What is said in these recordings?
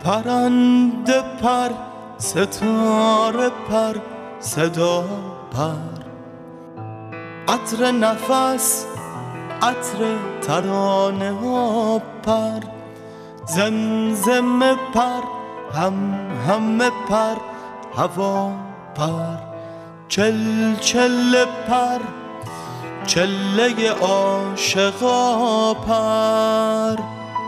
پرنده پر، ستاره پر، صدا پر، عطر نفس، عطر ترانه ها پر، زمزمه پر، همه پر، هوا پر، چل پر، چله عاشقا پر.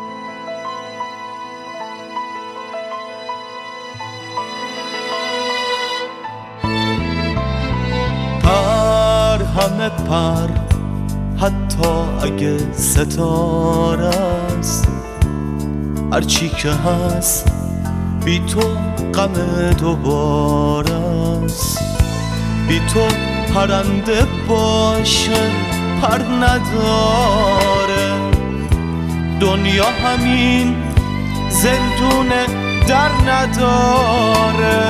پر همه پر، حتی اگه ستاره است، هرچی که هست بی تو غم دوباره است. بی تو پرنده باشه پر نداره، دنیا همین زندونه در نداره.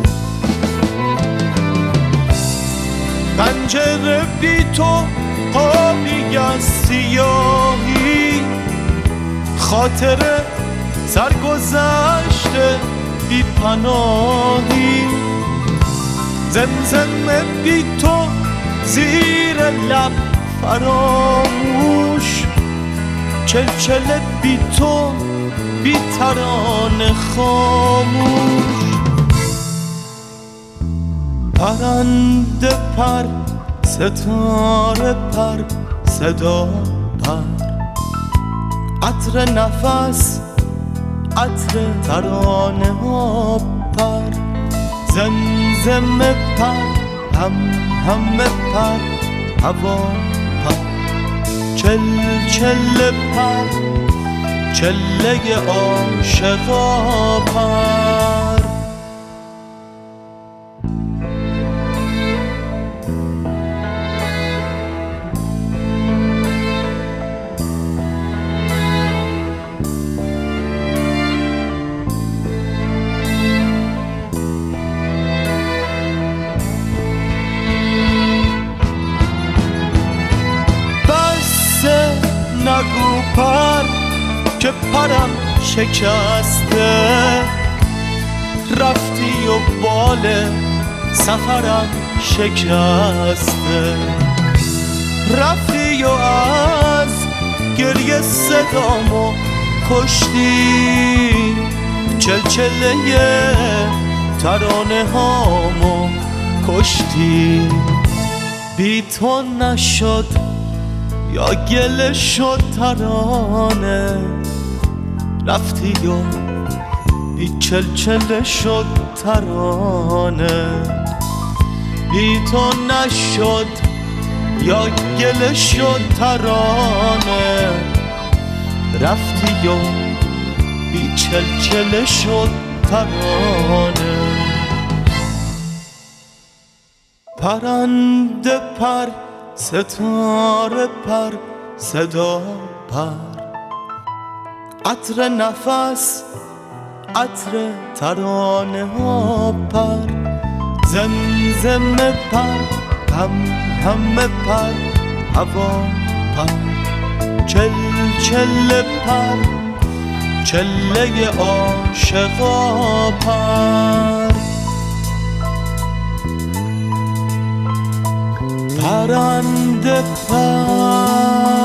پنجره بی تو قابی از سیاهی، خاطره سرگذشته بی پناهی. زمزمه بی تو زیر لب فراموش، چلچله بی تو بی ترانه خاموش. پرنده پر، ستاره پر، صدا پر، عطر نفس، عطر ترانه ها پر، زمزمه پر، همه پر، هوا پر، چل پر، چله عاشقا پر. نگو پر که پرم شکسته، رفتی و بال سفرم شکسته. رفتی و از گریه صدامو کشتی، چلچله ترانه هامو کشتی. بی تو نشد یا گله شد ترانه، رفتی و بی چلچله شد ترانه. بی تو نشد یا گله شد ترانه، رفتی و بی چلچله شد ترانه. پرنده پر، ستاره پر، صدا پر، عطر نفس، عطر ترانه ها پر، زمزمه پر، همه پر، هوا پر، چل پر، چله عاشقا پر. پرنده پر.